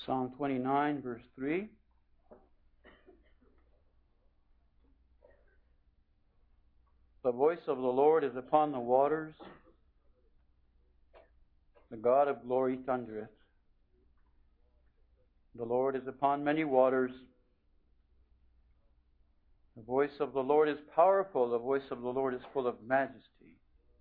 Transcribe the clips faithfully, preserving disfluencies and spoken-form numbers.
Psalm twenty-nine, verse three. The voice of the Lord is upon the waters. The God of glory thundereth. The Lord is upon many waters. The voice of the Lord is powerful. The voice of the Lord is full of majesty.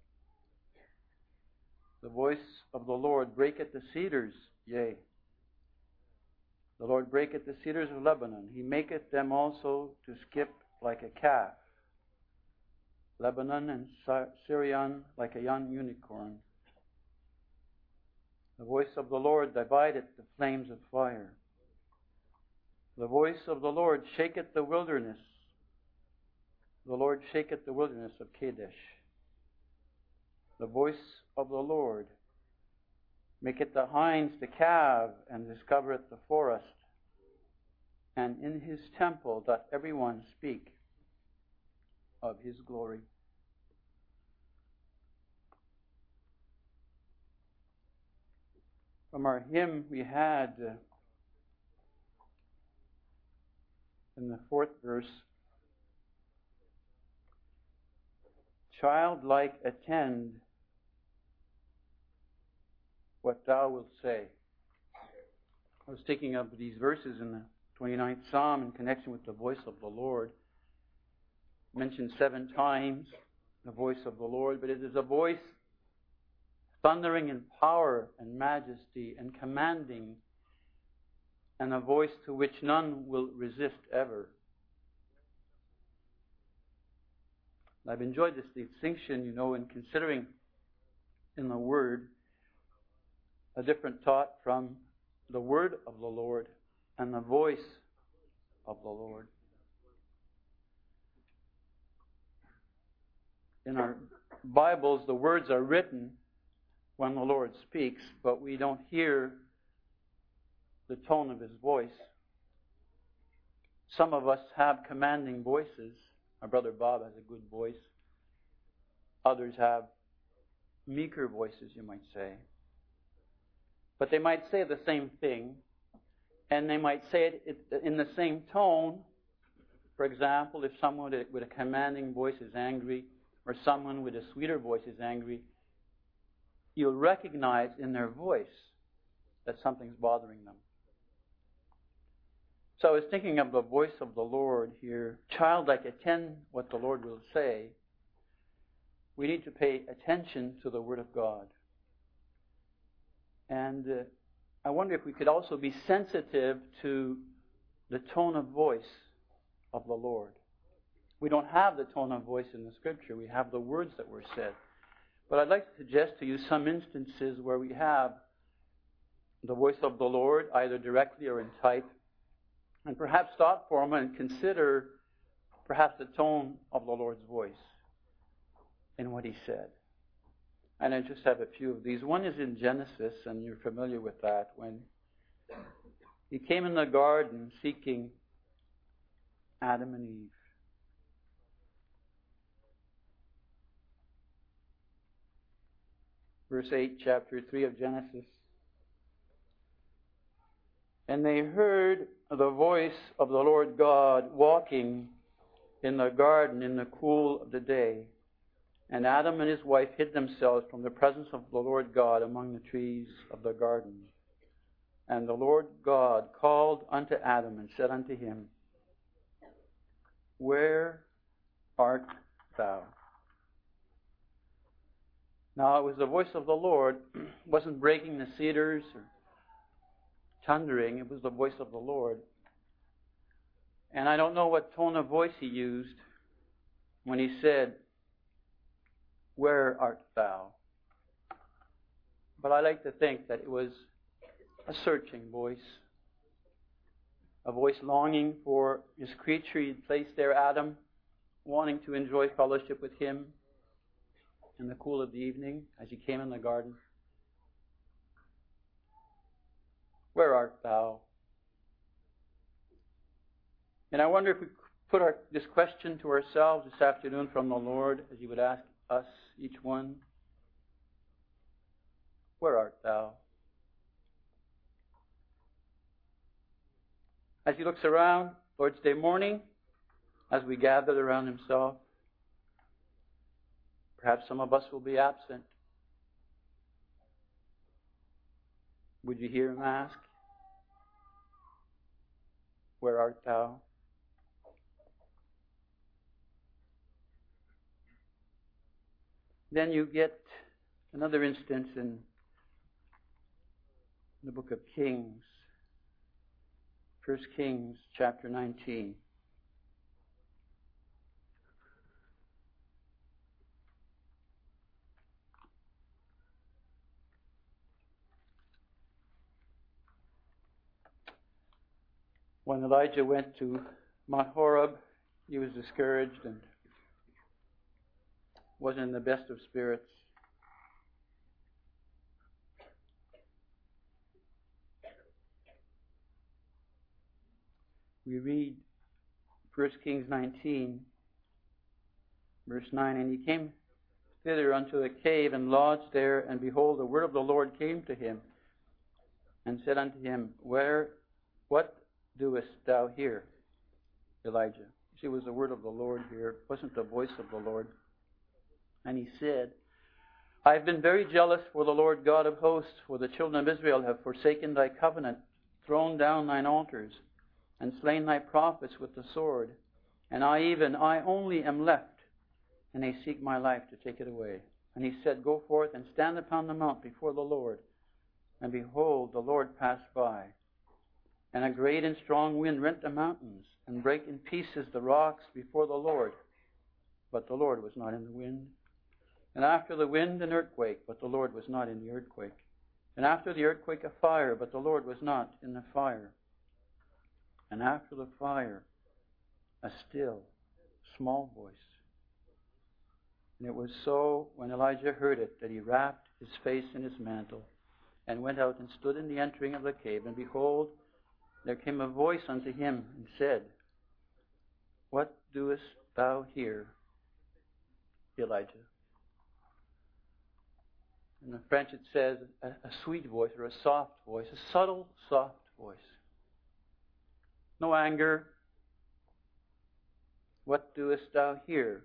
The voice of the Lord breaketh the cedars, yea. The Lord breaketh the cedars of Lebanon. He maketh them also to skip like a calf. Lebanon and Syrian like a young unicorn. The voice of the Lord divideth the flames of fire. The voice of the Lord shaketh the wilderness. The Lord shaketh the wilderness of Kadesh. The voice of the Lord maketh the hinds to calve, and discovereth the forest. And in his temple doth every one speak of his glory. From our hymn we had uh, in the fourth verse, childlike attend what thou wilt say. I was thinking of these verses in the twenty-ninth Psalm in connection with the voice of the Lord. Mentioned seven times the voice of the Lord, but it is a voice thundering in power and majesty and commanding, and a voice to which none will resist ever. I've enjoyed this distinction, you know, in considering in the Word a different thought from the word of the Lord and the voice of the Lord. In our Bibles, the words are written when the Lord speaks, but we don't hear the tone of His voice. Some of us have commanding voices. My brother Bob has a good voice. Others have meeker voices, you might say. But they might say the same thing, and they might say it in the same tone. For example, if someone with a commanding voice is angry, or someone with a sweeter voice is angry, you'll recognize in their voice that something's bothering them. So I was thinking of the voice of the Lord here. Childlike, attend what the Lord will say. We need to pay attention to the Word of God. And uh, I wonder if we could also be sensitive to the tone of voice of the Lord. We don't have the tone of voice in the Scripture. We have the words that were said. But I'd like to suggest to you some instances where we have the voice of the Lord, either directly or in type, and perhaps stop for a moment and consider perhaps the tone of the Lord's voice in what He said. And I just have a few of these. One is in Genesis, and you're familiar with that, when He came in the garden seeking Adam and Eve. Verse eight, chapter three of Genesis. And they heard the voice of the Lord God walking in the garden in the cool of the day. And Adam and his wife hid themselves from the presence of the Lord God among the trees of the garden. And the Lord God called unto Adam and said unto him, Where art thou? Now it was the voice of the Lord. It wasn't breaking the cedars or thundering. It was the voice of the Lord. And I don't know what tone of voice He used when He said, Where art thou? But I like to think that it was a searching voice. A voice longing for His creature He had placed there, Adam, wanting to enjoy fellowship with Him in the cool of the evening as He came in the garden. Where art thou? And I wonder if we put our, this question to ourselves this afternoon from the Lord, as He would ask us, each one, Where art thou? As he looks around, Lord's Day morning, as we gathered around himself, perhaps some of us will be absent. Would you hear him ask, "Where art thou?" Then you get another instance in the book of Kings, First Kings chapter nineteen. When Elijah went to Mount Horeb, he was discouraged and wasn't in the best of spirits. We read First Kings nineteen, verse nine, "And he came thither unto a cave and lodged there, and behold, the word of the Lord came to him, and said unto him, Where, what doest thou here, Elijah?" See, it was the word of the Lord here. It wasn't the voice of the Lord. And he said, "I have been very jealous for the Lord God of hosts, for the children of Israel have forsaken thy covenant, thrown down thine altars, and slain thy prophets with the sword. And I even, I only am left, and they seek my life to take it away." And he said, "Go forth and stand upon the mount before the Lord." And behold, the Lord passed by. And a great and strong wind rent the mountains, and brake in pieces the rocks before the Lord. But the Lord was not in the wind. And after the wind an earthquake, but the Lord was not in the earthquake. And after the earthquake a fire, but the Lord was not in the fire. And after the fire a still, small voice. And it was so, when Elijah heard it, that he wrapped his face in his mantle, and went out and stood in the entering of the cave. And behold, there came a voice unto him, and said, "What doest thou here, Elijah?" In the French it says a, a sweet voice, or a soft voice, a subtle, soft voice. No anger. "What doest thou here,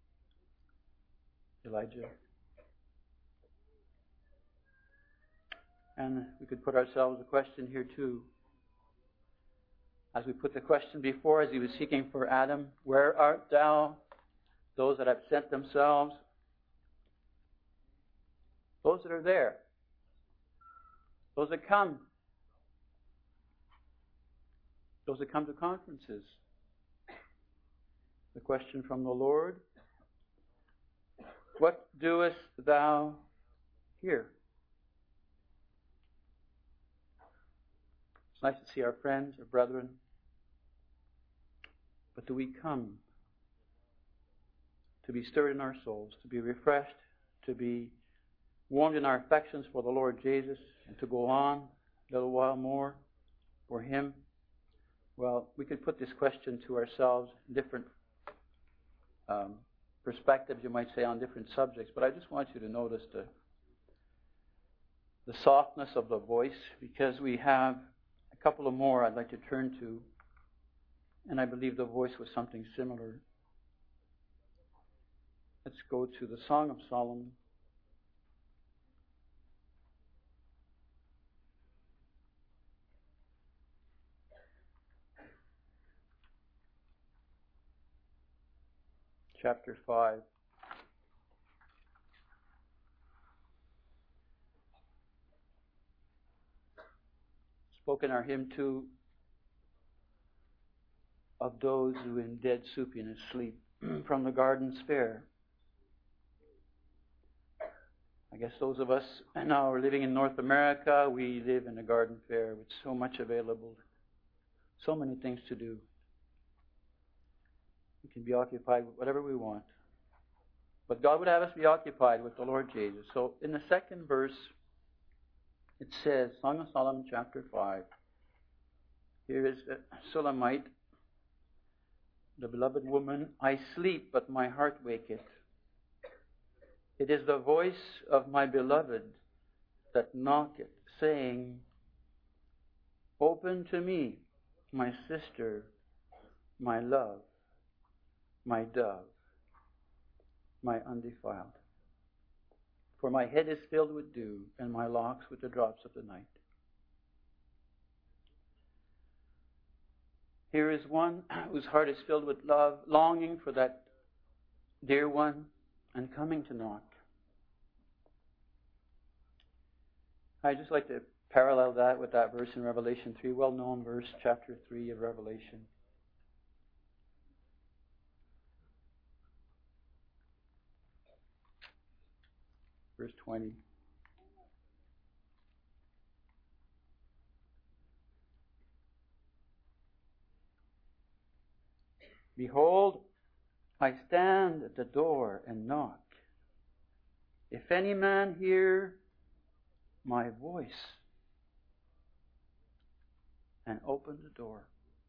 Elijah?" And we could put ourselves a question here too. As we put the question before, as he was seeking for Adam, "Where art thou?" Those that absent themselves, those that are there, those that come, those that come to conferences. The question from the Lord, "What doest thou here?" It's nice to see our friends, our brethren. But do we come to be stirred in our souls, to be refreshed, to be warmed in our affections for the Lord Jesus, and to go on a little while more for Him? Well, we could put this question to ourselves in different um, perspectives, you might say, on different subjects, but I just want you to notice the the softness of the voice, because we have a couple of more I'd like to turn to, and I believe the voice was something similar. Let's go to the Song of Solomon. Chapter five. Spoken our hymn two of those who in dead supiness sleep from the garden's fair. I guess those of us now are living in North America, we live in a garden fair with so much available, so many things to do. We can be occupied with whatever we want. But God would have us be occupied with the Lord Jesus. So in the second verse, it says, Song of Solomon, chapter five. Here is a Sulamite, the beloved woman. "I sleep, but my heart waketh. It is the voice of my beloved that knocketh, saying, Open to me, my sister, my love, my dove, my undefiled. For my head is filled with dew, and my locks with the drops of the night. Here is one whose heart is filled with love, longing for that dear one, and coming to knock. I'd just like to parallel that with that verse in Revelation three, well-known verse, chapter three of Revelation. Verse twenty. Behold, I stand at the door and knock. If any man hear my voice and open the door.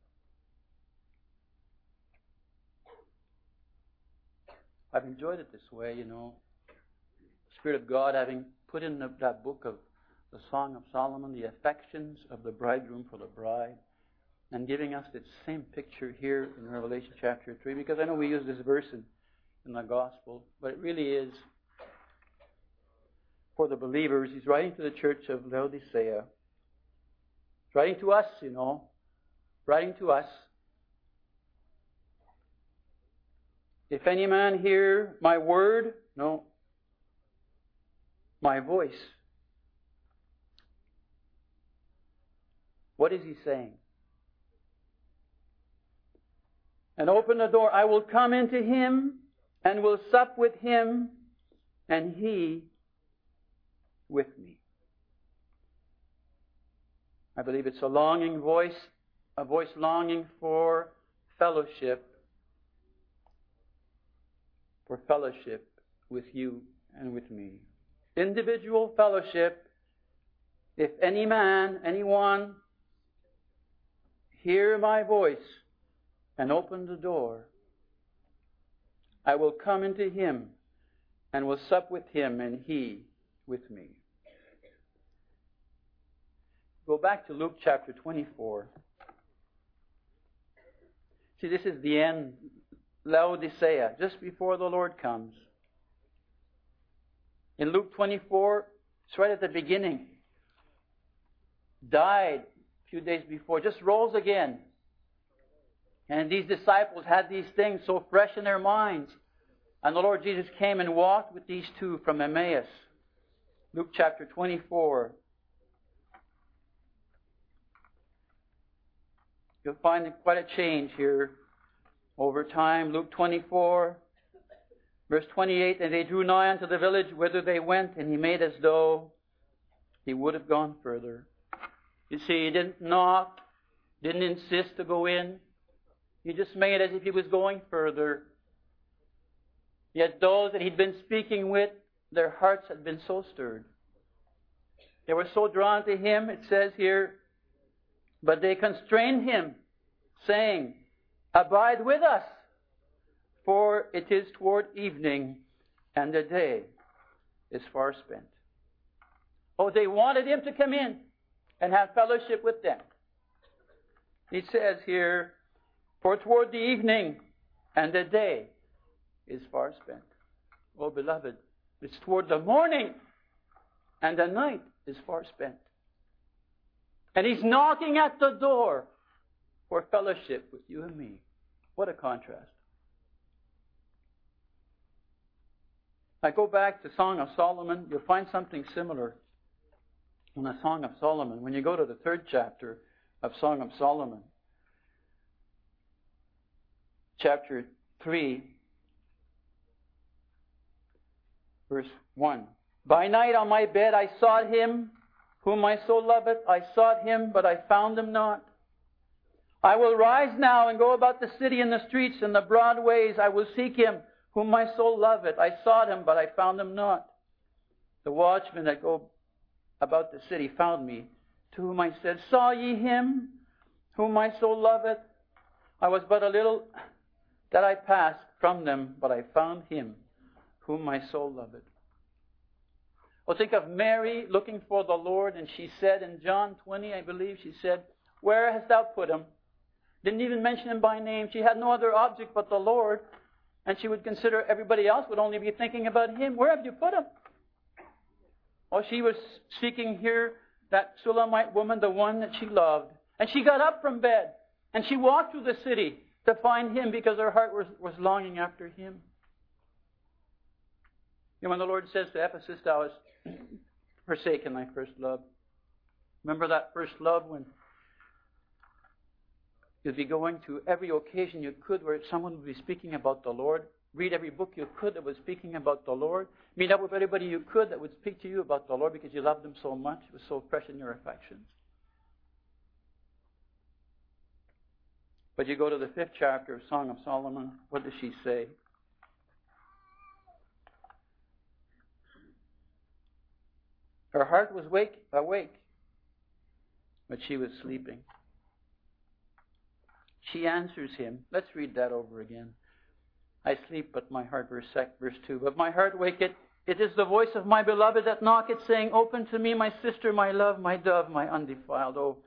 I've enjoyed it this way, you know. Spirit of God having put in the, that book of the Song of Solomon, the affections of the bridegroom for the bride, and giving us that same picture here in Revelation chapter three, because I know we use this verse in, in the Gospel, but it really is for the believers. He's writing to the church of Laodicea. He's writing to us, you know, writing to us. If any man hear my word, no, my voice. What is he saying? And open the door, I will come into him and will sup with him and he with me. I believe it's a longing voice, a voice longing for fellowship, for fellowship with you and with me. Individual fellowship. If any man, anyone, hear my voice and open the door, I will come into him and will sup with him and he with me. Go back to Luke chapter twenty-four. See, this is the end. Laodicea, just before the Lord comes. In Luke twenty-four, it's right at the beginning. Died a few days before, just rose again. And these disciples had these things so fresh in their minds. And the Lord Jesus came and walked with these two from Emmaus. Luke chapter twenty-four. You'll find quite a change here over time. Luke twenty-four, verse twenty-eight. And they drew nigh unto the village whither they went, and he made as though he would have gone further. You see, he didn't knock, didn't insist to go in. He just made as if he was going further. Yet those that he'd been speaking with, their hearts had been so stirred. They were so drawn to him, it says here, but they constrained him, saying, Abide with us, for it is toward evening, and the day is far spent. Oh, they wanted him to come in and have fellowship with them. He says here, For toward the evening, and the day is far spent. Oh, beloved, it's toward the morning, and the night is far spent. And he's knocking at the door for fellowship with you and me. What a contrast. I go back to Song of Solomon. You'll find something similar in the Song of Solomon. When you go to the third chapter of Song of Solomon, chapter three, verse one. By night on my bed I sought him, whom my soul loveth. I sought him, but I found him not. I will rise now and go about the city and the streets and the broad ways. I will seek him, whom my soul loveth. I sought him, but I found him not. The watchmen that go about the city found me, to whom I said, Saw ye him, whom my soul loveth? I was but a little that I passed from them, but I found him, whom my soul loveth. Well, think of Mary looking for the Lord, and she said in John twenty, I believe, she said, Where hast thou put him? Didn't even mention him by name. She had no other object but the Lord. And she would consider everybody else would only be thinking about him. Where have you put him? Oh, she was seeking here that Shulamite woman, the one that she loved. And she got up from bed. And she walked through the city to find him because her heart was, was longing after him. You know, when the Lord says to Ephesus, thou hast forsaken thy first love. Remember that first love when you'd be going to every occasion you could where someone would be speaking about the Lord. Read every book you could that was speaking about the Lord. Meet up with anybody you could that would speak to you about the Lord because you loved them so much. It was so fresh in your affections. But you go to the fifth chapter of Song of Solomon. What does she say? Her heart was wake, awake, but she was sleeping. She answers him. Let's read that over again. I sleep, but my heart, verse, verse two. But my heart waketh. It is the voice of my beloved that knocketh, saying, Open to me, my sister, my love, my dove, my undefiled. Oh,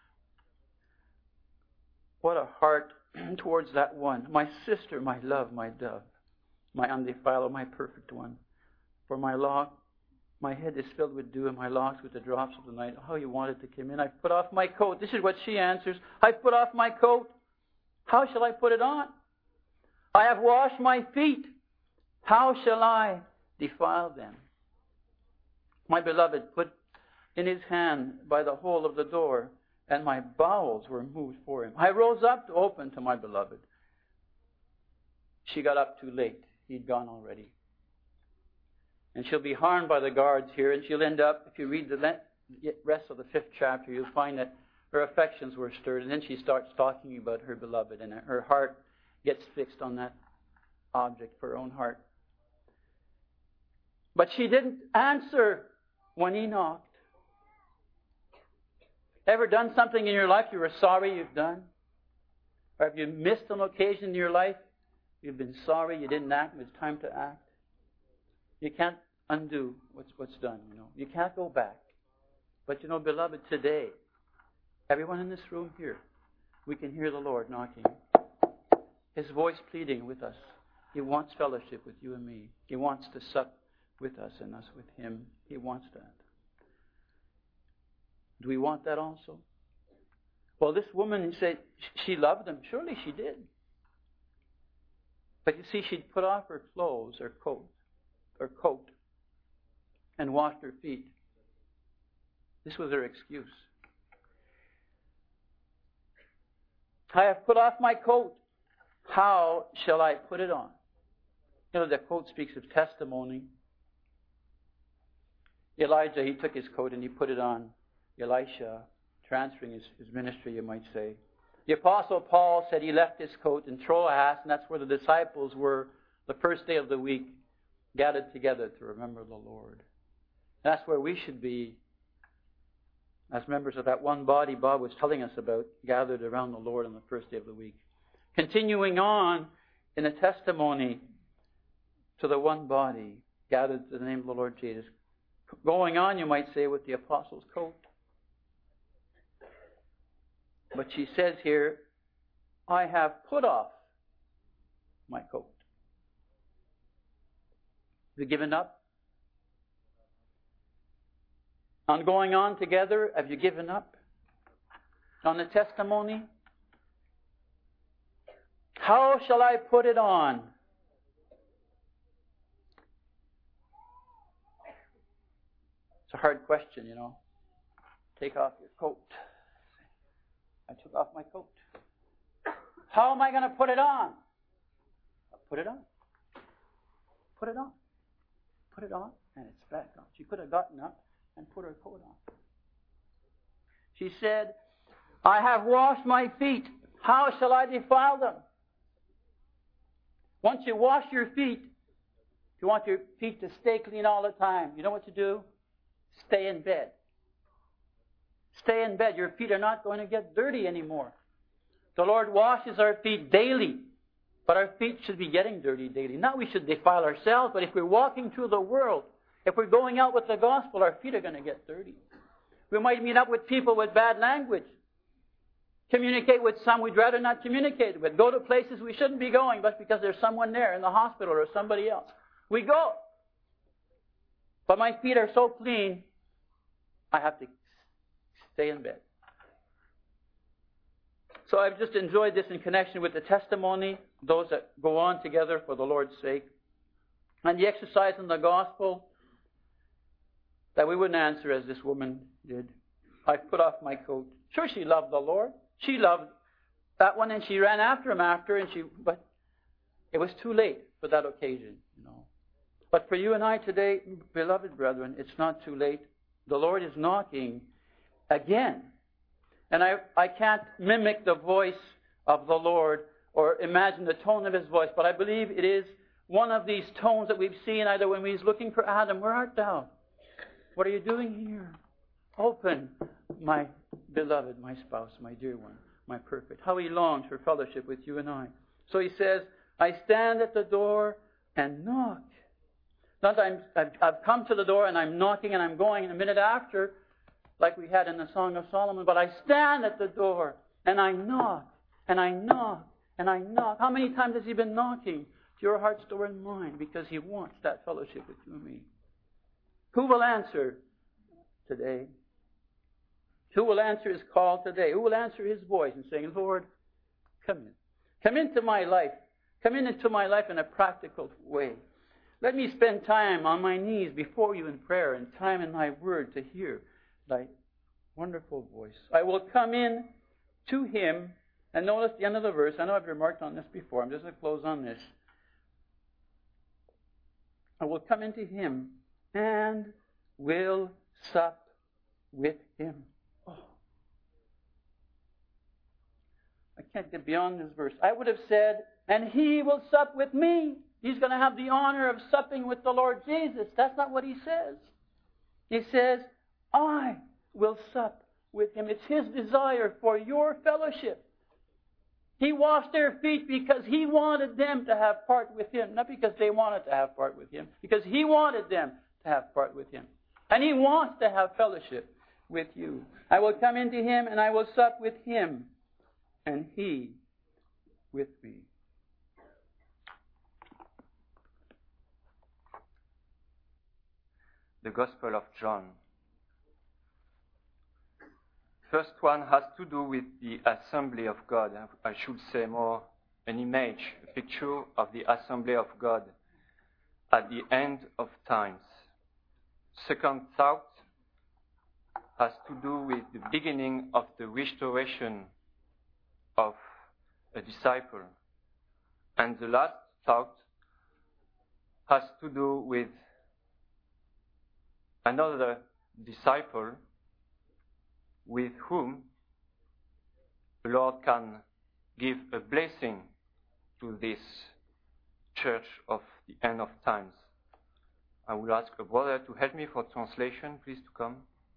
what a heart towards that one. My sister, my love, my dove, my undefiled, my perfect one. For my lock, my head is filled with dew, and my locks with the drops of the night. How you wanted to come in. I put off my coat. This is what she answers. I put off my coat. How shall I put it on? I have washed my feet. How shall I defile them? My beloved put in his hand by the hole of the door, and my bowels were moved for him. I rose up to open to my beloved. She got up too late. He'd gone already. And she'll be harmed by the guards here, and she'll end up, if you read the rest of the fifth chapter, you'll find that her affections were stirred, and then she starts talking about her beloved, and her heart gets fixed on that object for her own heart. But she didn't answer when he knocked. Ever done something in your life you were sorry you've done? Or have you missed an occasion in your life you've been sorry you didn't act when it's time to act? You can't undo what's what's done, you know. You can't go back. But you know, beloved, today, everyone in this room here, we can hear the Lord knocking. His voice pleading with us. He wants fellowship with you and me. He wants to sup with us and us with Him. He wants that. Do we want that also? Well, this woman said she loved him. Surely she did. But you see, she'd put off her clothes, her coat, her coat, and washed her feet. This was her excuse. I have put off my coat. How shall I put it on? You know, the quote speaks of testimony. Elijah, he took his coat and he put it on Elisha, transferring his, his ministry, you might say. The Apostle Paul said he left his coat in Troas, and that's where the disciples were the first day of the week, gathered together to remember the Lord. That's where we should be as members of that one body Bob was telling us about, gathered around the Lord on the first day of the week. Continuing on in the testimony to the one body, gathered to the name of the Lord Jesus. Going on, you might say, with the apostles' coat. But she says here, I have put off my coat. Have you given up? On going on together, have you given up? On the testimony? How shall I put it on? It's a hard question, you know. Take off your coat. I took off my coat. How am I going to put it on? Put it on. Put it on. Put it on, and it's back on. She could have gotten up and put her coat on. She said, I have washed my feet. How shall I defile them? Once you wash your feet, if you want your feet to stay clean all the time, you know what to do? Stay in bed. Stay in bed. Your feet are not going to get dirty anymore. The Lord washes our feet daily, but our feet should be getting dirty daily. Not we should defile ourselves, but if we're walking through the world, if we're going out with the gospel, our feet are going to get dirty. We might meet up with people with bad language. Communicate with some we'd rather not communicate with. Go to places we shouldn't be going, but because there's someone there in the hospital or somebody else. We go. But my feet are so clean, I have to stay in bed. So I've just enjoyed this in connection with the testimony, those that go on together for the Lord's sake. And the exercise in the gospel, that we wouldn't answer as this woman did. I put off my coat. Sure, she loved the Lord. She loved that one, and she ran after him after, and she. But it was too late for that occasion, you know. But for you and I today, beloved brethren, it's not too late. The Lord is knocking again, and I I can't mimic the voice of the Lord or imagine the tone of His voice, but I believe it is one of these tones that we've seen either when He's looking for Adam. Where art thou? What are you doing here? Open, my beloved, my spouse, my dear one, my perfect. How He longs for fellowship with you and I. So He says, I stand at the door and knock. Not that I'm, I've, I've come to the door and I'm knocking and I'm going a minute after, like we had in the Song of Solomon, but I stand at the door and I knock and I knock and I knock. How many times has He been knocking to your heart's door and mine? Because He wants that fellowship with you and me. Who will answer today? Who will answer His call today? Who will answer His voice and saying, Lord, come in. Come into my life. Come in into my life in a practical way. Let me spend time on my knees before you in prayer and time in thy word to hear thy wonderful voice. I will come in to Him. And notice the end of the verse. I know I've remarked on this before. I'm just going to close on this. I will come into Him and will sup with Him. Oh. I can't get beyond this verse. I would have said, and He will sup with me. He's going to have the honor of supping with the Lord Jesus. That's not what He says. He says, I will sup with Him. It's His desire for your fellowship. He washed their feet because He wanted them to have part with Him. Not because they wanted to have part with Him. Because He wanted them to have part with Him. And He wants to have fellowship with you. I will come into Him and I will sup with Him. And He with me. The Gospel of John. First one has to do with the assembly of God. I should say more an image, a picture of the assembly of God at the end of times. Second thought has to do with the beginning of the restoration of a disciple. And the last thought has to do with another disciple with whom the Lord can give a blessing to this church of the end of times. I will ask a brother to help me for translation, please, to come.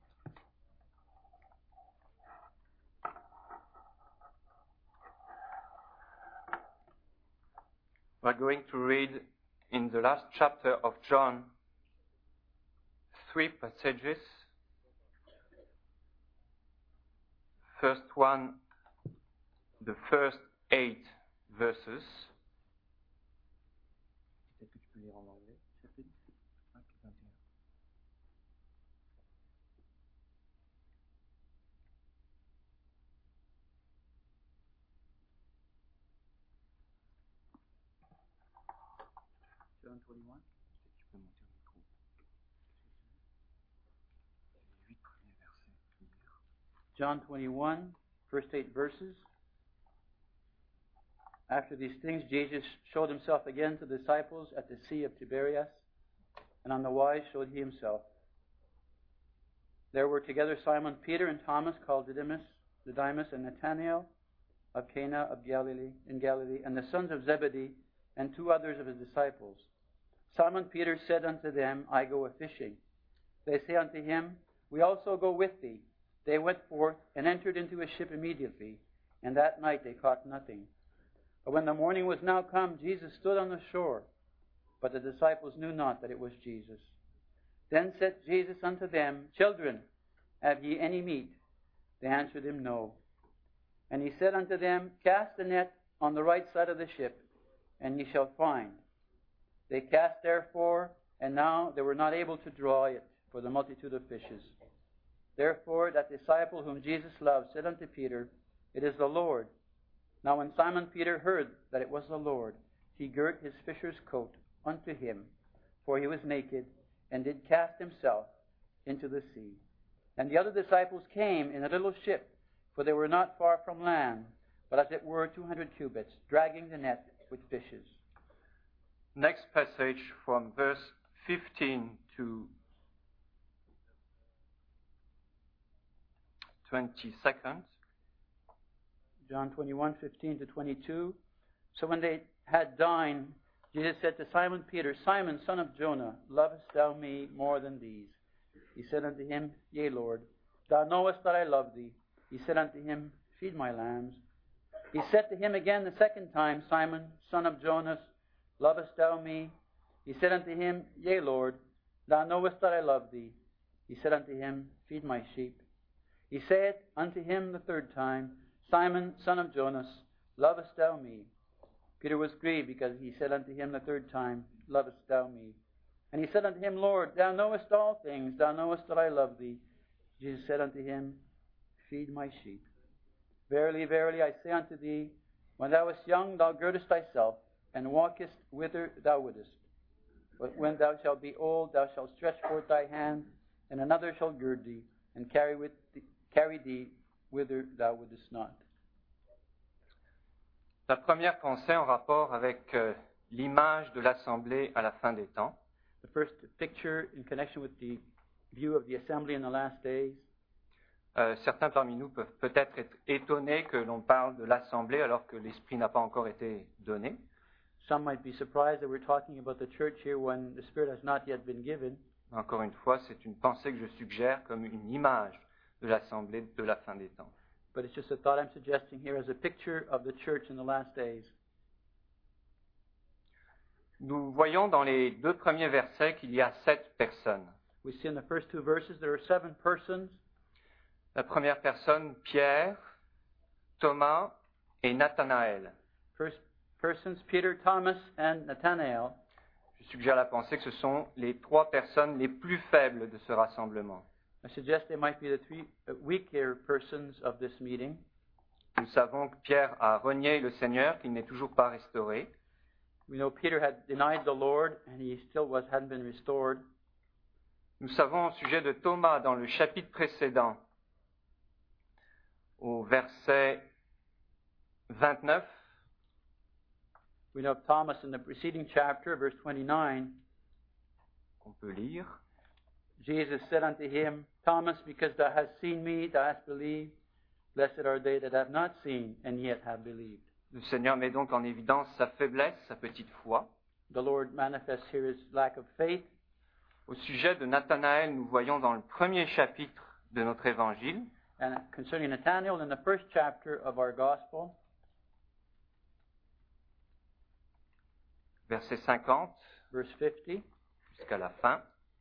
We're going to read in the last chapter of John three passages. First one, the first eight verses. John twenty-one. John twenty-one, first eight verses. After these things, Jesus showed Himself again to the disciples at the Sea of Tiberias, and on the wise showed He Himself. There were together Simon Peter and Thomas, called Didymus, Didymus and Nathanael of Cana of Galilee, in Galilee, and the sons of Zebedee, and two others of His disciples. Simon Peter said unto them, I go a-fishing. They say unto him, We also go with thee. They went forth and entered into a ship immediately, and that night they caught nothing. But when the morning was now come, Jesus stood on the shore, but the disciples knew not that it was Jesus. Then said Jesus unto them, Children, have ye any meat? They answered Him, No. And he said unto them, Cast the net on the right side of the ship, and ye shall find. They cast therefore, and now they were not able to draw it for the multitude of fishes. Therefore that disciple whom Jesus loved said unto Peter, It is the Lord. Now when Simon Peter heard that it was the Lord, he girt his fisher's coat unto him, for he was naked, and did cast himself into the sea. And the other disciples came in a little ship, for they were not far from land, but as it were two hundred cubits, dragging the net with fishes. Next passage from verse fifteen to twenty-second. John twenty-one, fifteen to twenty-two. So when they had dined, Jesus said to Simon Peter, Simon, son of Jonah, lovest thou me more than these? He said unto him, Yea, Lord, thou knowest that I love thee. He said unto him, Feed my lambs. He said to him again the second time, Simon, son of Jonas, lovest thou me? He said unto him, Yea, Lord, thou knowest that I love thee. He said unto him, Feed my sheep. He said unto him the third time, Simon, son of Jonas, lovest thou me? Peter was grieved because he said unto him the third time, Lovest thou me? And he said unto him, Lord, thou knowest all things, thou knowest that I love thee. Jesus said unto him, Feed my sheep. Verily, verily, I say unto thee, when thou wast young, thou girdest thyself, and walkest whither thou wouldest. But when thou shalt be old, thou shalt stretch forth thy hand, and another shall gird thee, and carry, with thee, carry thee whither thou wouldest not. La première pensée en rapport avec euh, l'image de l'assemblée à la fin des temps. The first picture in connection with the view of the assembly in the last days. Euh, certains parmi nous peuvent peut-être être étonnés que l'on parle de l'assemblée alors que l'Esprit n'a pas encore été donné. Some might be surprised that we're talking about the church here when the Spirit has not yet been given. Encore une fois, c'est une pensée que je suggère comme une image de l'assemblée de la fin des temps. But it's just a thought I'm suggesting here as a picture of the church in the last days. Nous voyons dans les deux premiers versets qu'il y a sept personnes. We see in the first two verses there are seven persons. La première personne, Pierre, Thomas et Nathanaël. First persons, Peter, Thomas, and Nathanael. Je suggère la pensée que ce sont les trois personnes les plus faibles de ce rassemblement. I suggest they might be the three weaker persons of this meeting. Nous savons que Pierre a renié le Seigneur, qu'il n'est toujours pas restauré. We know Peter had denied the Lord, and he still was hadn't been restored. Nous savons au sujet de Thomas dans le chapitre précédent, au verset vingt-neuf. We know of Thomas in the preceding chapter, verse twenty-nine. Qu'on peut lire. Jesus said unto him, Thomas, because thou hast seen me, thou hast believed. Blessed are they that have not seen, and yet have believed. Le Seigneur met donc en évidence sa faiblesse, sa petite foi. The Lord manifests here his lack of faith. Au sujet de Nathanaël, nous voyons dans le premier chapitre de notre évangile. And concerning Nathanael, in the first chapter of our gospel, verset cinquante, verse fifty, jusqu'à la fin.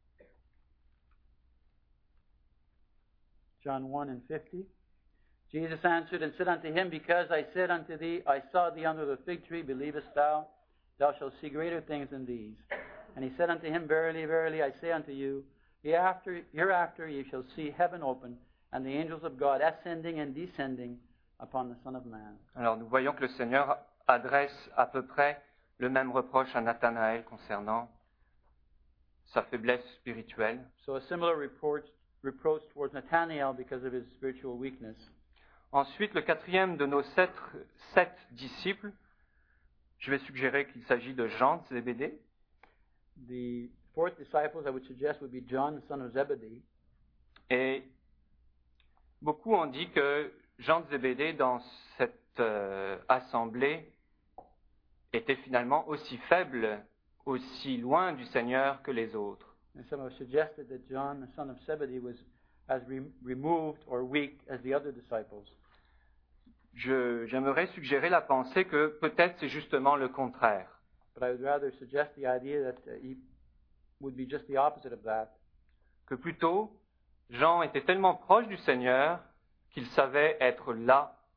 John one and fifty. Jesus answered and said unto him, Because I said unto thee, I saw thee under the fig tree, believest thou? Thou shalt see greater things than these. And he said unto him, Verily, verily, I say unto you, hereafter, hereafter ye shall see heaven open, and the angels of God ascending and descending upon the Son of Man. Alors nous voyons que le Seigneur adresse à peu près le même reproche à Nathanaël concernant sa faiblesse spirituelle. So a similar report, reproach towards Nathanael because of his spiritual weakness. Ensuite, le quatrième de nos sept, sept disciples, je vais suggérer qu'il s'agit de Jean de Zébédée. The fourth disciple, I would suggest, would be John, the son of Zebedee. Et beaucoup ont dit que Jean de Zébédée, dans cette euh, assemblée, était finalement aussi faible, aussi loin du Seigneur que les autres. And some have suggested that John, the son of Zebedee, was as re- removed or weak as the other disciples. Je, j'aimerais suggérer la pensée que peut-être c'est justement le contraire. But I would rather suggest the idea that uh, he would be just the opposite of that. Que plutôt, Jean était tellement proche du Seigneur qu'il savait être là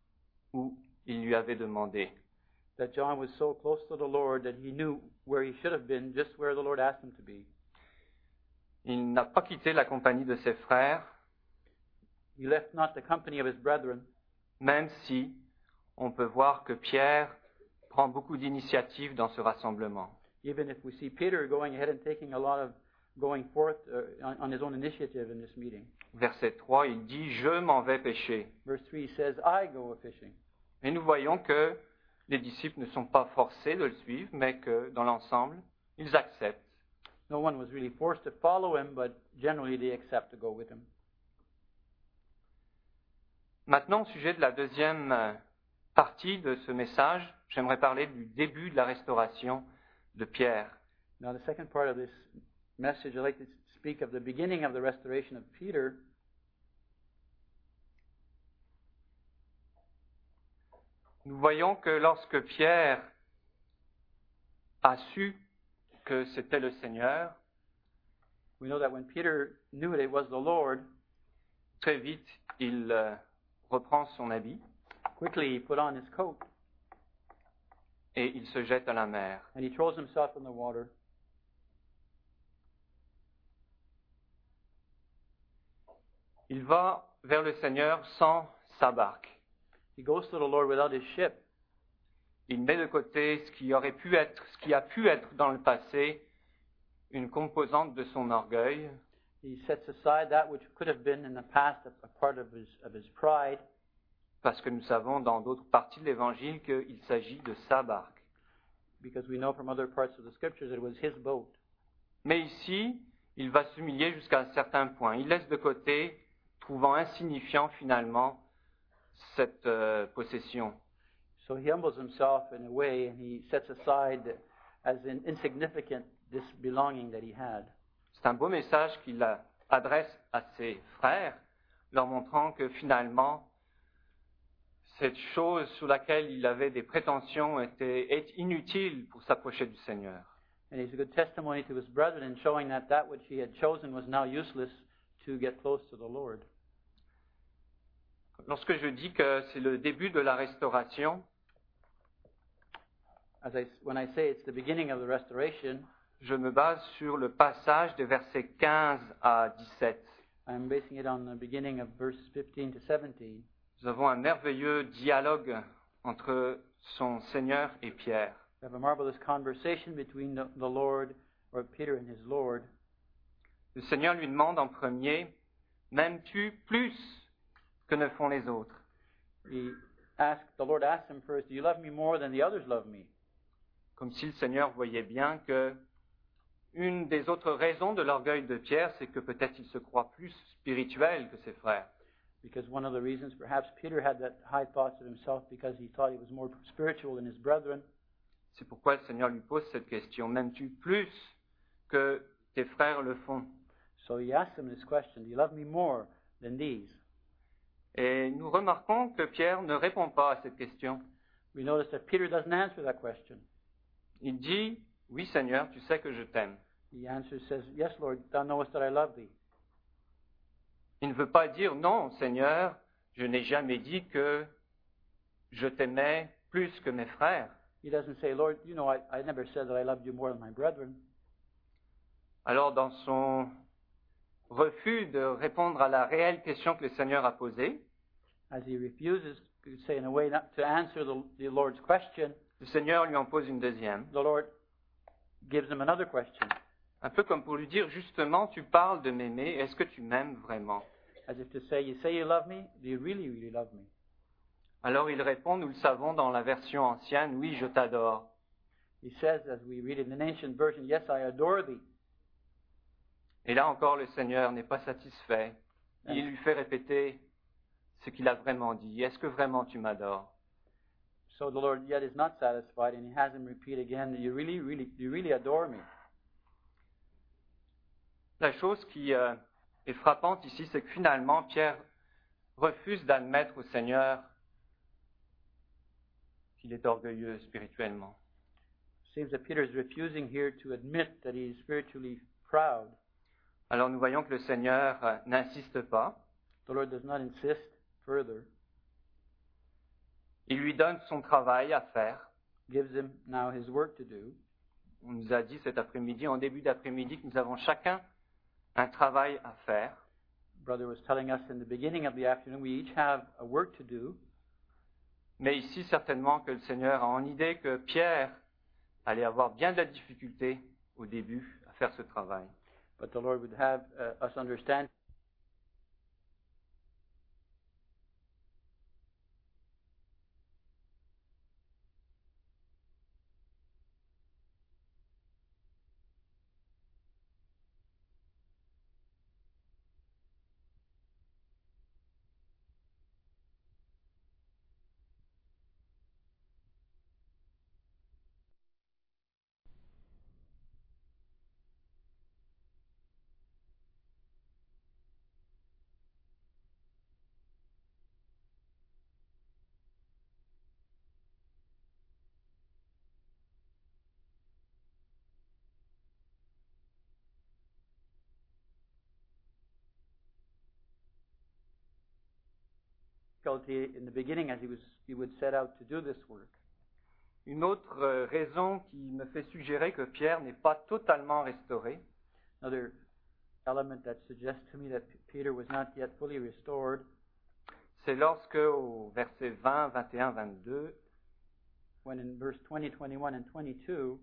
où il lui avait demandé. That John was so close to the Lord that he knew where he should have been, just where the Lord asked him to be. Il n'a pas quitté la compagnie de ses frères, He left not the company of his brethren, même si on peut voir que Pierre prend beaucoup d'initiatives dans ce rassemblement. even if we see Peter going ahead and taking a lot of going forth uh, on, on his own initiative in this meeting. Verset trois, il dit « Je m'en vais pêcher ». Verse three says, I go a-fishing. Et nous voyons que les disciples ne sont pas forcés de le suivre, mais que dans l'ensemble, ils acceptent. No one was really forced to follow him, but generally they accept to go with him. Maintenant, au sujet de la deuxième euh, partie de ce message, j'aimerais parler du début de la restauration de Pierre. Now, the second part of this message, I'd like to speak of the beginning of the restoration of Peter. Nous voyons que lorsque Pierre a su que c'était le Seigneur, We know that when Peter knew it, it was the Lord, très vite, il euh, reprend son habit quickly he put on his coat et il se jette à la mer. and he throws himself in the water. Il va vers le Seigneur sans sa barque. He goes to the Lord without his ship. Il met de côté ce qui aurait pu être, ce qui a pu être dans le passé une composante de son orgueil, He sets aside that which could have been in the past a, a part of his, of his pride, parce que nous savons dans d'autres parties de l'Évangile qu'il s'agit de sa barque. because we know from other parts of the scriptures it was his boat. Mais ici, il va s'humilier jusqu'à un certain point. Il laisse de côté, trouvant insignifiant finalement cette euh, possession. So he humbles himself in a way and he sets aside as in insignificant this belonging that he had. C'est un beau message qu'il a- adresse à ses frères, leur montrant que finalement, cette chose sur laquelle il avait des prétentions était est inutile pour s'approcher du Seigneur. And he's a good testimony to his brethren in showing that that which he had chosen was now useless to get close to the Lord. Lorsque je dis que c'est le début de la restauration, As I, when I say it's the beginning of the restoration, je me base sur le passage des versets quinze à dix-sept. I'm basing it on the beginning of verses fifteen to seventeen. Nous avons un merveilleux dialogue entre son Seigneur et Pierre. We have a marvelous conversation between the, the Lord, or Peter and his Lord. Le Seigneur lui demande en premier, « M'aimes-tu plus que ne font les autres ?» He asked, the Lord asked him first, do you love me more than the others love me? Comme si le Seigneur voyait bien que une des autres raisons de l'orgueil de Pierre, c'est que peut-être il se croit plus spirituel que ses frères. Because one of the reasons perhaps Peter had that high thoughts of himself because he thought he was more spiritual than his brethren. C'est pourquoi le Seigneur lui pose cette question, « M'aimes-tu plus que tes frères le font ?» So he asked him this question, do you love me more than these? Et nous remarquons que Pierre ne répond pas à cette question. We notice that Peter doesn't answer that question. Il dit, « Oui Seigneur, tu sais que je t'aime. » He answers, says, yes, Lord, thou knowest that I love thee. Il ne veut pas dire, « Non, Seigneur, je n'ai jamais dit que je t'aimais plus que mes frères. » He doesn't say, Lord, you know, I, I never said that I loved you more than my brethren. Alors dans son refus de répondre à la réelle question que le Seigneur a posée, As he refuses to say in a way not to answer the, the Lord's question, le Seigneur lui en pose une deuxième. the Lord gives him another question, Un peu comme pour lui dire, justement, tu parles de m'aimer, est-ce que tu m'aimes vraiment? as if to say, you say you love me, do you really, really love me? Alors il répond, nous le savons dans la version ancienne, oui, je t'adore. He says, as we read in the ancient version, yes, I adore thee. Et là encore, le Seigneur n'est pas satisfait. Il lui fait répéter ce qu'il a vraiment dit. Est-ce que vraiment tu m'adores? So the Lord yet is not satisfied, and he has him repeat again, do you really, really, do you really adore me? La chose qui euh, est frappante ici, c'est que finalement, Pierre refuse d'admettre au Seigneur qu'il est orgueilleux spirituellement. It seems that Peter is refusing here to admit that he is spiritually proud. Alors nous voyons que le Seigneur euh, n'insiste pas. The Lord does not insist further. Il lui donne son travail à faire. gives him now his work to do. On nous a dit cet après-midi, en début d'après-midi, que nous avons chacun un travail à faire. Brother was telling us in the beginning of the afternoon we each have a work to do. Mais ici, certainement que le Seigneur a en idée que Pierre allait avoir bien de la difficulté au début à faire ce travail. But the Lord would have uh, us understand in the beginning as he was he would set out to do this work. Une autre euh, raison qui me fait suggérer que Pierre n'est pas totalement restauré, Another element that suggests to me that P- Peter was not yet fully restored c'est lorsque au verset vingt, vingt et un, vingt-deux, when in verse twenty, twenty-one, and twenty-two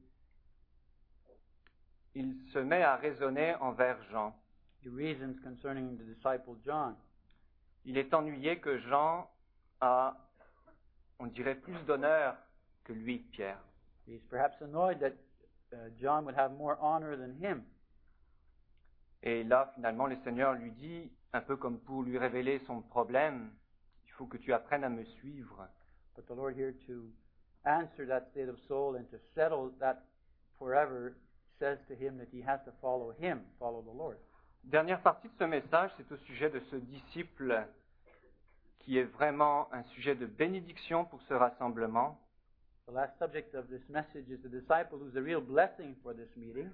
il se met à raisonner envers Jean. he reasons concerning the disciple John. Il est ennuyé que Jean a, on dirait, plus d'honneur que lui, Pierre. He's perhaps annoyed that uh, John would have more honor than him. Et là, finalement, le Seigneur lui dit, un peu comme pour lui révéler son problème, il faut que tu apprennes à me suivre. But the Lord here to answer that state of soul and to settle that forever says to him that he has to follow him, follow the Lord. Dernière partie de ce message, c'est au sujet de ce disciple qui est vraiment un sujet de bénédiction pour ce rassemblement. The last subject of this message is the disciple who's a real blessing for this meeting.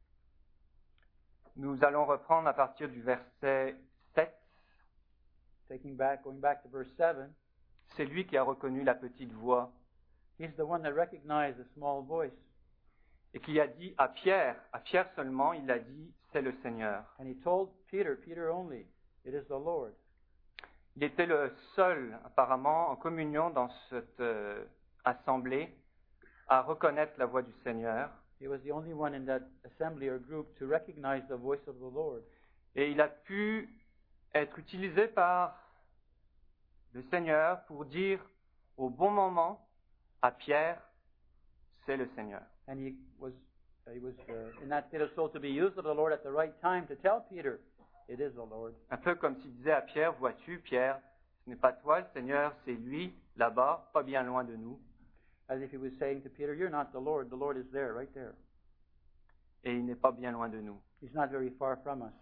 Nous allons reprendre à partir du verset sept. Taking back, going back to verse seven, C'est lui qui a reconnu la petite voix he's the one that recognized the small voice. et qui a dit à Pierre, à Pierre seulement, il a dit, c'est le Seigneur. And he told Peter, Peter only, it is the Lord. Il était le seul, apparemment, en communion dans cette euh, assemblée, à reconnaître la voix du Seigneur. He was the only one in that assembly or group to recognize the voice of the Lord. Et il a pu être utilisé par le Seigneur pour dire au bon moment à Pierre, c'est le Seigneur. And he was, he was uh, in that state of soul to be used of the Lord at the right time to tell Peter, it is the Lord. Un peu comme s'il disait à Pierre, vois-tu Pierre, ce n'est pas toi le Seigneur, c'est lui, là-bas, pas bien loin de nous. As if he was saying to Peter, you're not the Lord, the Lord is there, right there. Et il n'est pas bien loin de nous. He's not very far from us.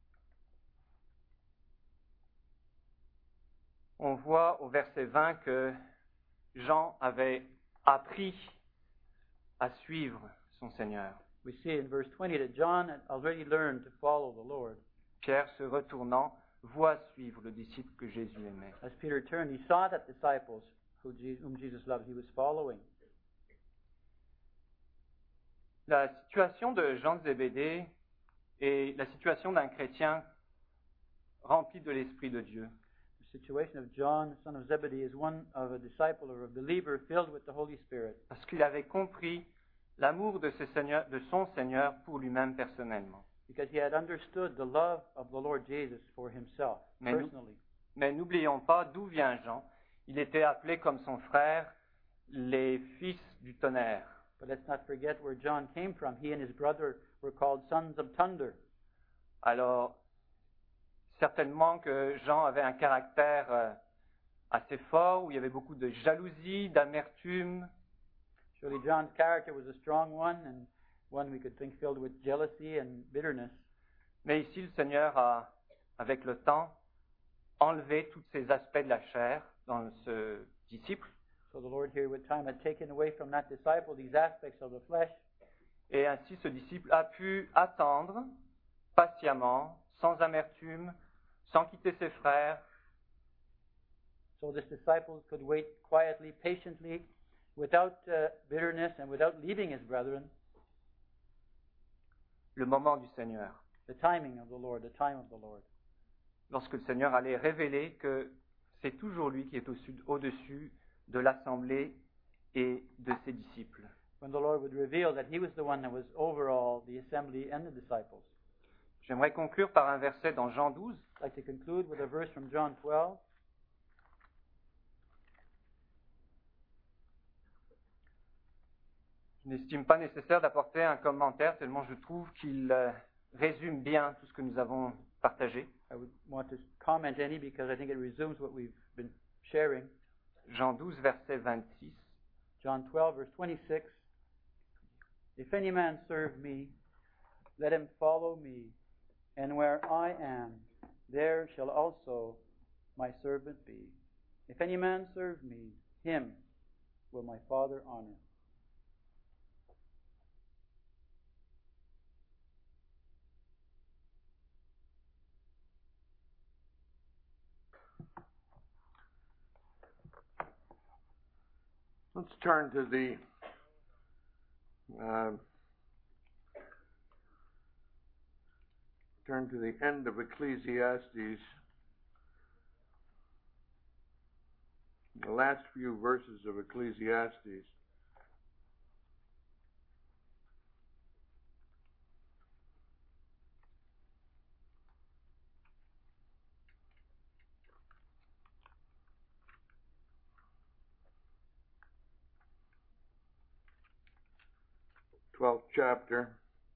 On voit au verset vingt que Jean avait appris à suivre son Seigneur. We see in verse twenty that John had already learned to follow the Lord. Pierre, se retournant, voit suivre le disciple que Jésus aimait. As Peter turned, he saw that disciples who Je- whom Jesus loved, he was following. La situation de Jean de Zébédée est la situation d'un chrétien rempli de l'Esprit de Dieu. The situation of John, son of Zebedee, is one of a disciple or a believer filled with the Holy Spirit. Parce qu'il avait compris l'amour de, ses seigneurs- de son Seigneur pour lui-même personnellement. Because he had understood the love of the Lord Jesus for himself, Mais nous- personally. Mais n'oublions pas d'où vient Jean. Il était appelé comme son frère les fils du tonnerre. But let's not forget where John came from. He and his brother were called sons of thunder. Alors, certainement que Jean avait un caractère euh, assez fort, où il y avait beaucoup de jalousie, d'amertume. Surely John's character was a strong one, and one we could think filled with jealousy and bitterness. Mais ici, le Seigneur a, avec le temps, enlevé tous ces aspects de la chair dans ce disciple. So the Lord here with time had taken away from that disciple these aspects of the flesh, Et ainsi, ce disciple a pu attendre patiemment, sans amertume, sans quitter ses frères, so the disciples could wait quietly, patiently, without uh, bitterness and without leaving his brethren. Le moment du Seigneur. The timing of the Lord, the time of the Lord. Lorsque le Seigneur allait révéler que c'est toujours lui qui est au-dessus, au-dessus de l'assemblée et de ses disciples. When the Lord would reveal that he was the one that was over all the assembly and the disciples. J'aimerais conclure par un verset dans Jean douze. I'd like to conclude with a verse from John twelve. Je n'estime pas nécessaire d'apporter un commentaire tellement je trouve qu'il euh, résume bien tout ce que nous avons partagé. I would want to comment any because I think it resumes what we've been sharing. Jean douze, verset vingt-six. John twelve, verse twenty-six. If any man serve me, let him follow me, and where I am, there shall also my servant be. If any man serve me, him will my Father honor. Let's turn to the uh, turn to the end of Ecclesiastes, the last few verses of Ecclesiastes. twelfth chapter.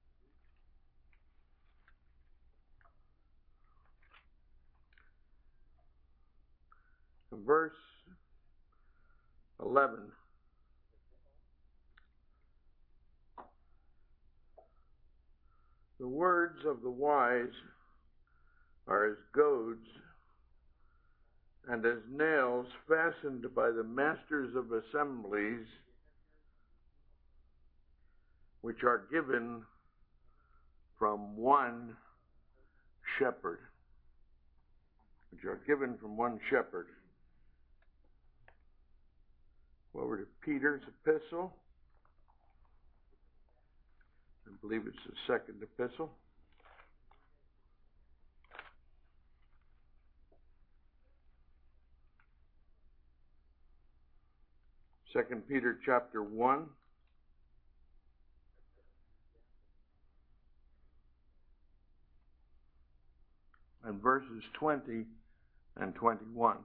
Verse eleven. The words of the wise are as goads and as nails fastened by the masters of assemblies, which are given from one shepherd. Which are given from one shepherd. Over to Peter's epistle. I believe it's the second epistle. Second Peter chapter one. And verses twenty and twenty-one.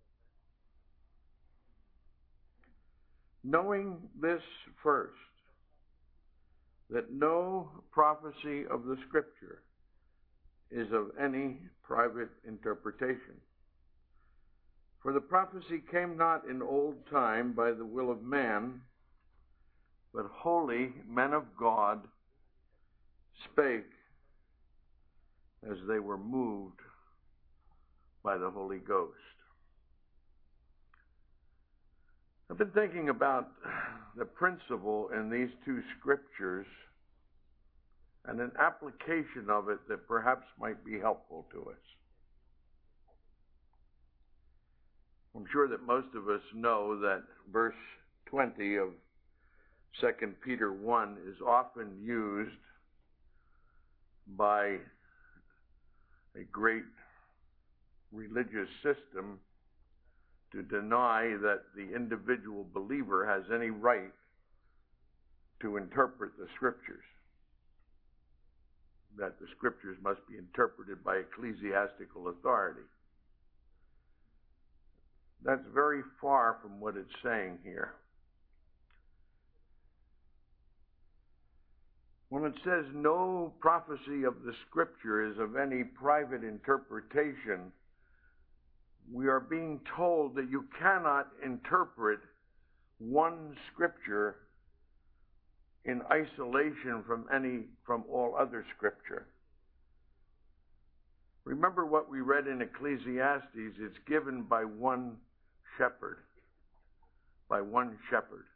Knowing this first, that no prophecy of the Scripture is of any private interpretation. For the prophecy came not in old time by the will of man, but holy men of God spake as they were moved by the Holy Ghost. I've been thinking about the principle in these two scriptures and an application of it that perhaps might be helpful to us. I'm sure that most of us know that verse twenty of Second Peter one is often used by a great religious system to deny that the individual believer has any right to interpret the Scriptures. That the Scriptures must be interpreted by ecclesiastical authority. That's very far from what it's saying here. When it says no prophecy of the Scripture is of any private interpretation, we are being told that you cannot interpret one Scripture in isolation from any from all other Scripture. Remember what we read in Ecclesiastes, it's given by one shepherd. By one shepherd.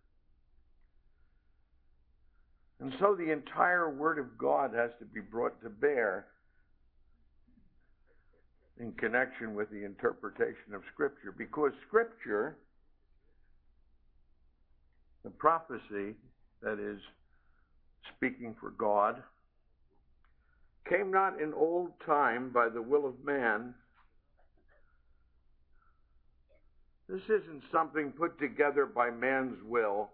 And so the entire Word of God has to be brought to bear in connection with the interpretation of Scripture, because Scripture, the prophecy that is speaking for God, came not in old time by the will of man. This isn't something put together by man's will,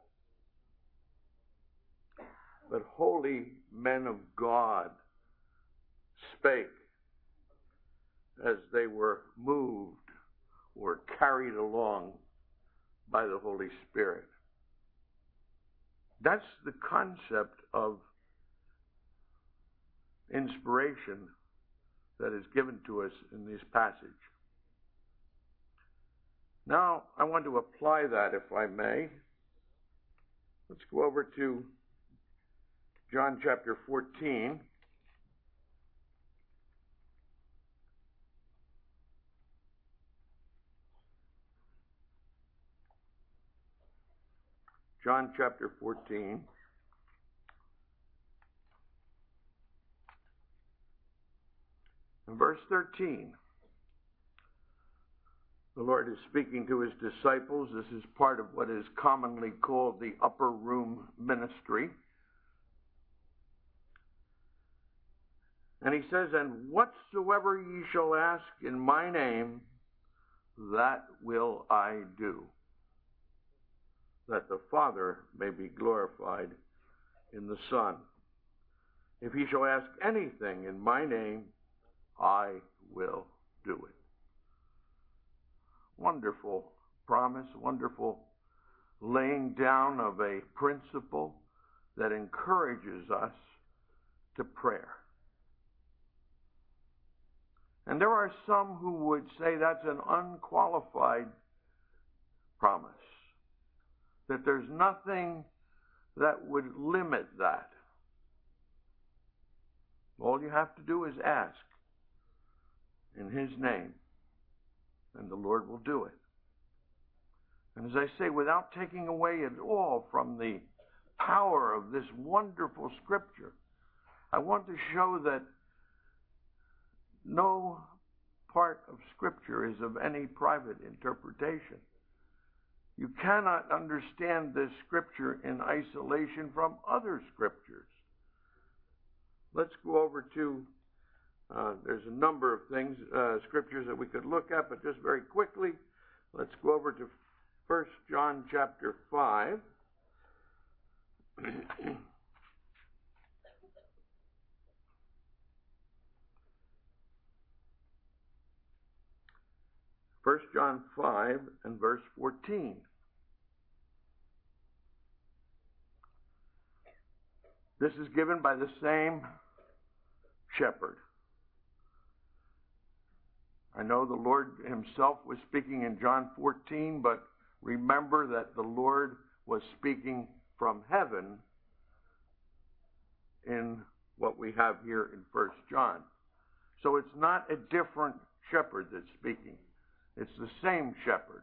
but holy men of God spake as they were moved or carried along by the Holy Spirit. That's the concept of inspiration that is given to us in this passage. Now, I want to apply that, if I may. Let's go over to John chapter fourteen. John chapter fourteen. And verse thirteen. The Lord is speaking to his disciples. This is part of what is commonly called the upper room ministry. And he says, "And whatsoever ye shall ask in my name, that will I do, that the Father may be glorified in the Son. If ye shall ask anything in my name, I will do it." Wonderful promise, wonderful laying down of a principle that encourages us to prayer. And there are some who would say that's an unqualified promise, that there's nothing that would limit that. All you have to do is ask in his name, and the Lord will do it. And as I say, without taking away at all from the power of this wonderful Scripture, I want to show that no part of Scripture is of any private interpretation. You cannot understand this Scripture in isolation from other Scriptures. Let's go over to, uh, there's a number of things, uh, Scriptures that we could look at, but just very quickly, let's go over to First John chapter five. First John five and verse fourteen. This is given by the same shepherd. I know the Lord himself was speaking in John fourteen, but remember that the Lord was speaking from heaven in what we have here in First John. So it's not a different shepherd that's speaking. It's the same shepherd.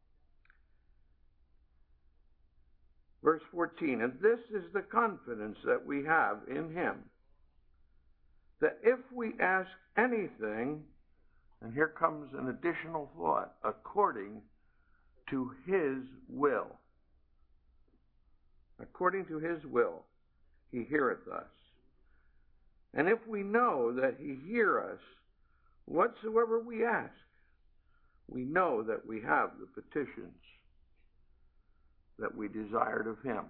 Verse fourteen, "And this is the confidence that we have in him, that if we ask anything," and here comes an additional thought, "according to his will." According to his will, he heareth us. And if we know that he hear us, whatsoever we ask, we know that we have the petitions that we desired of him.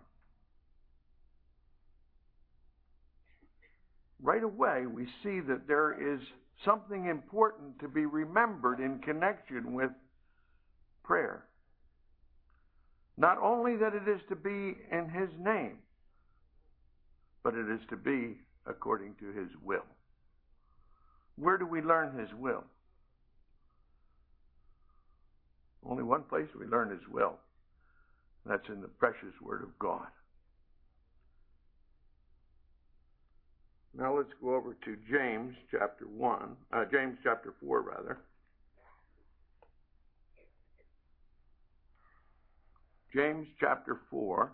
Right away, we see that there is something important to be remembered in connection with prayer. Not only that it is to be in his name, but it is to be according to his will. Where do we learn his will? Only one place we learn his will. That's in the precious Word of God. Now let's go over to James chapter one, uh, James chapter four, rather. James chapter four.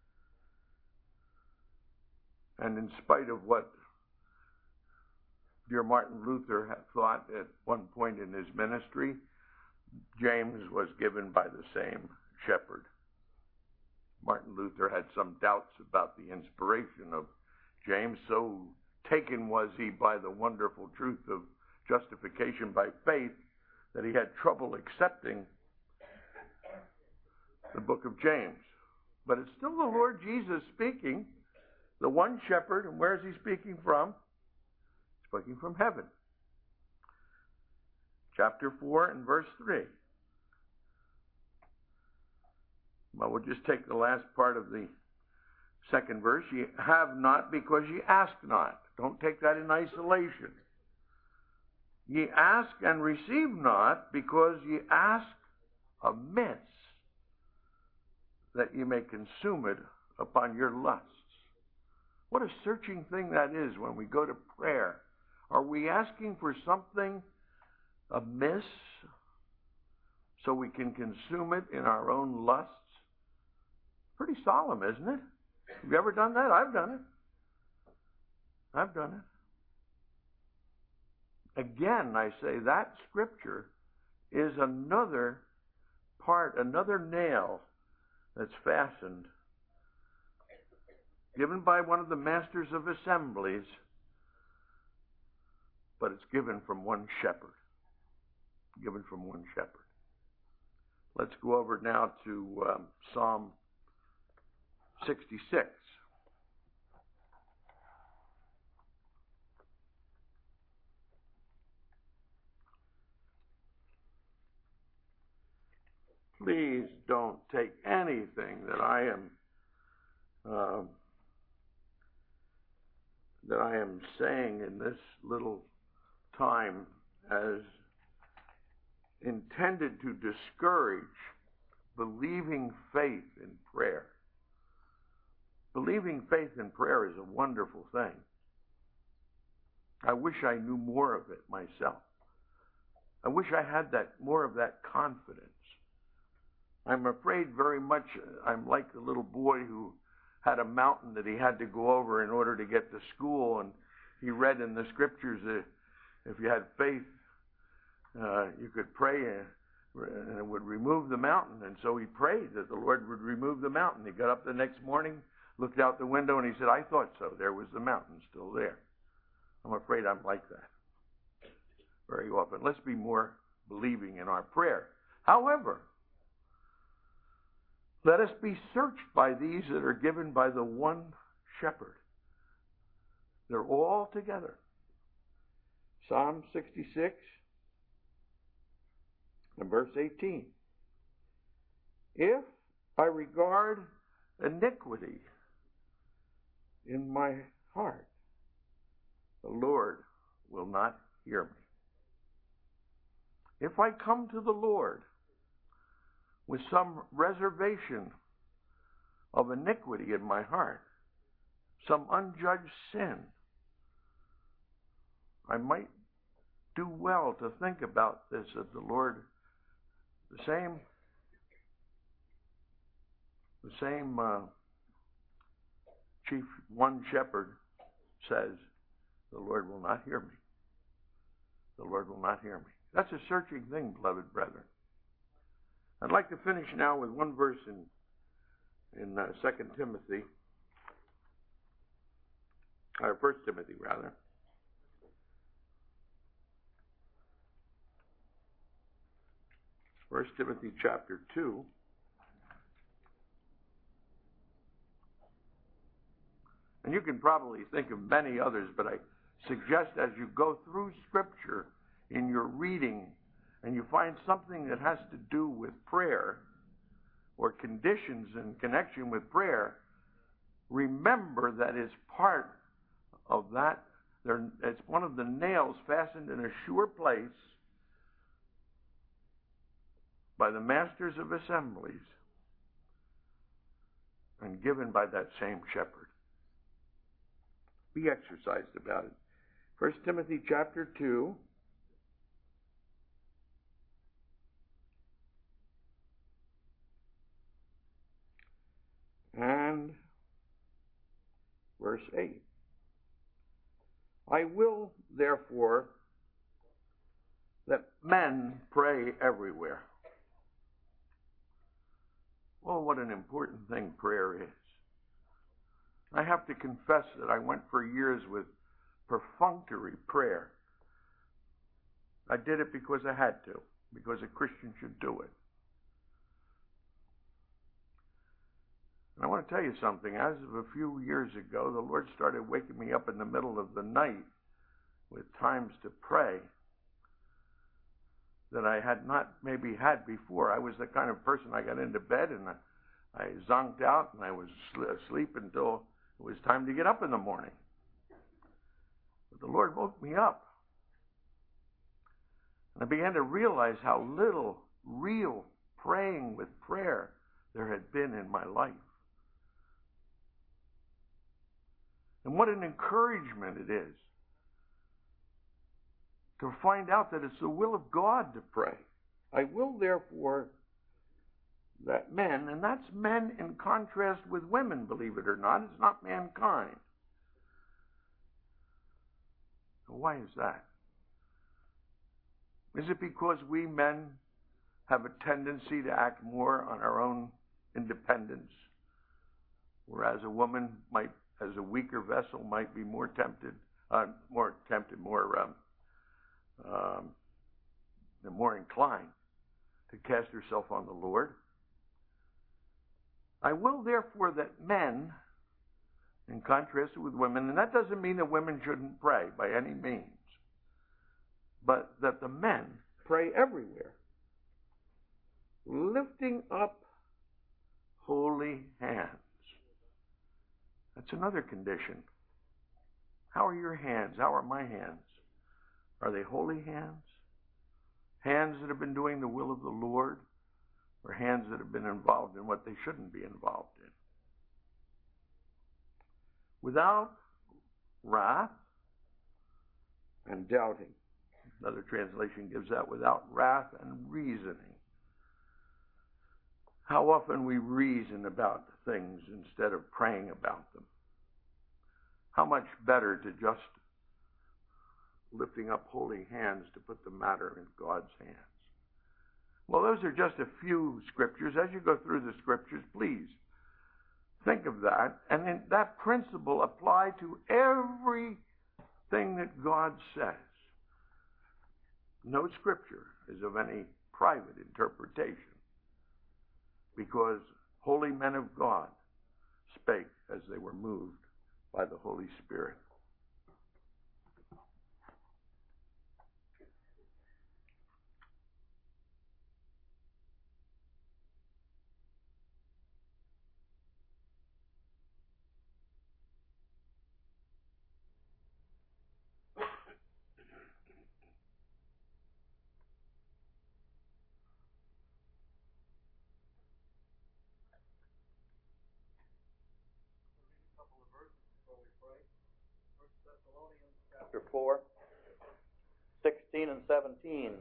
And in spite of what Dear Martin Luther had thought at one point in his ministry, James was given by the same shepherd. Martin Luther had some doubts about the inspiration of James, so taken was he by the wonderful truth of justification by faith that he had trouble accepting the book of James. But it's still the Lord Jesus speaking, the one shepherd, and where is he speaking from? He's speaking from heaven. Chapter four and verse three. Well, we'll just take the last part of the second verse. Ye have not because ye ask not. Don't take that in isolation. Ye ask and receive not because ye ask amiss, that ye may consume it upon your lusts. What a searching thing that is when we go to prayer. Are we asking for something amiss so we can consume it in our own lusts? Pretty solemn, isn't it? Have you ever done that? I've done it. I've done it. Again, I say that scripture is another part, another nail that's fastened, given by one of the masters of assemblies, but it's given from one shepherd. Given from one shepherd. Let's go over now to um, Psalm sixty-six. Please don't take anything that I am uh, that I am saying in this little time as intended to discourage believing faith in prayer. Believing faith in prayer is a wonderful thing. I wish I knew more of it myself. I wish I had that more of that confidence. I'm afraid very much I'm like the little boy who had a mountain that he had to go over in order to get to school, and he read in the scriptures that if you had faith, uh, you could pray and it would remove the mountain. And so he prayed that the Lord would remove the mountain. He got up the next morning, looked out the window, and he said, I thought so. There was the mountain still there. I'm afraid I'm like that very often. Let's be more believing in our prayer. However, let us be searched by these that are given by the one shepherd. They're all together. Psalm sixty-six and verse eighteen. If I regard iniquity in my heart, the Lord will not hear me. If I come to the Lord with some reservation of iniquity in my heart, some unjudged sin, I might do well to think about this, that the Lord, the same, the same uh, chief one shepherd says, the Lord will not hear me. The Lord will not hear me. That's a searching thing, beloved brethren. I'd like to finish now with one verse in in uh, Second Timothy, or First Timothy rather. First Timothy chapter two. And you can probably think of many others, but I suggest as you go through Scripture in your reading and you find something that has to do with prayer or conditions in connection with prayer, remember that it's part of that. It's one of the nails fastened in a sure place by the masters of assemblies and given by that same shepherd. Be exercised about it. First Timothy chapter two. And verse eight. I will, therefore, that men pray everywhere. Well, what an important thing prayer is. I have to confess that I went for years with perfunctory prayer. I did it because I had to, because a Christian should do it. And I want to tell you something. As of a few years ago, the Lord started waking me up in the middle of the night with times to pray that I had not maybe had before. I was the kind of person, I got into bed and I, I zonked out and I was asleep until it was time to get up in the morning. But the Lord woke me up. And I began to realize how little real praying with prayer there had been in my life. And what an encouragement it is to find out that it's the will of God to pray. I will therefore that men, and that's men in contrast with women, believe it or not, it's not mankind. Why is that? Is it because we men have a tendency to act more on our own independence, whereas a woman might, as a weaker vessel, might be more tempted, uh, more tempted, more um, um, more inclined to cast herself on the Lord? I will therefore that men, in contrast with women, and that doesn't mean that women shouldn't pray by any means, but that the men pray everywhere, lifting up holy hands. That's another condition. How are your hands? How are my hands? Are they holy hands? Hands that have been doing the will of the Lord? Or hands that have been involved in what they shouldn't be involved in? Without wrath and doubting. Another translation gives that, without wrath and reasoning. How often we reason about things instead of praying about them. How much better to just lifting up holy hands to put the matter in God's hands. Well, those are just a few scriptures. As you go through the scriptures, please think of that. And then that principle apply to everything that God says. No scripture is of any private interpretation, because holy men of God spake as they were moved by the Holy Spirit. Chapter four, sixteen and seventeen.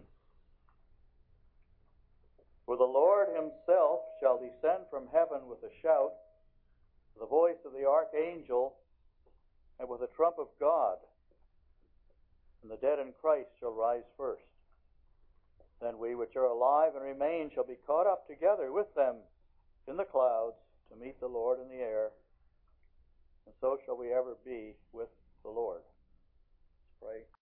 For the Lord himself shall descend from heaven with a shout, the voice of the archangel, and with a trump of God. And the dead in Christ shall rise first. Then we which are alive and remain shall be caught up together with them in the clouds to meet the Lord in the air. And so shall we ever be with the Lord. Let's pray.